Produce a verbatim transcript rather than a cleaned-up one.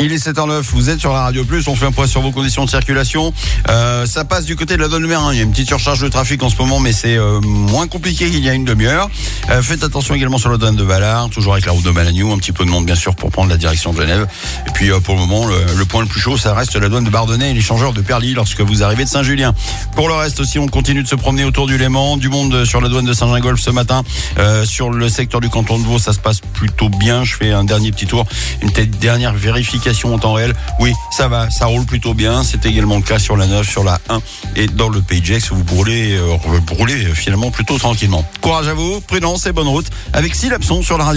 Il est sept heures neuf, vous êtes sur la Radio Plus, on fait un point sur vos conditions de circulation. Euh, ça passe du côté de la douane numéro un, il y a une petite surcharge de trafic en ce moment, mais c'est euh, moins compliqué qu'il y a une demi-heure. Euh, faites attention également sur la douane de Valard, toujours avec la route de Malagnou, un petit peu de monde bien sûr pour prendre la direction de Genève. Et puis euh, pour le moment, le, le point le plus chaud, ça reste la douane de Bardonnay et l'échangeur de Perly lorsque vous arrivez de Saint-Julien. Pour le reste aussi, on continue de se promener autour du Léman, du monde sur la douane de Saint-Gingolph ce matin. Euh, sur le secteur du canton de Vaud, ça se passe plutôt bien. Je fais un dernier petit tour, une tête dernière vérification en temps réel. Oui, ça va, ça roule plutôt bien. C'est également le cas sur la neuf, sur la un et dans le Pays de Gex où vous brûlez, euh, brûlez finalement plutôt tranquillement. Courage à vous, prudence et bonne route avec Syllabson sur la radio.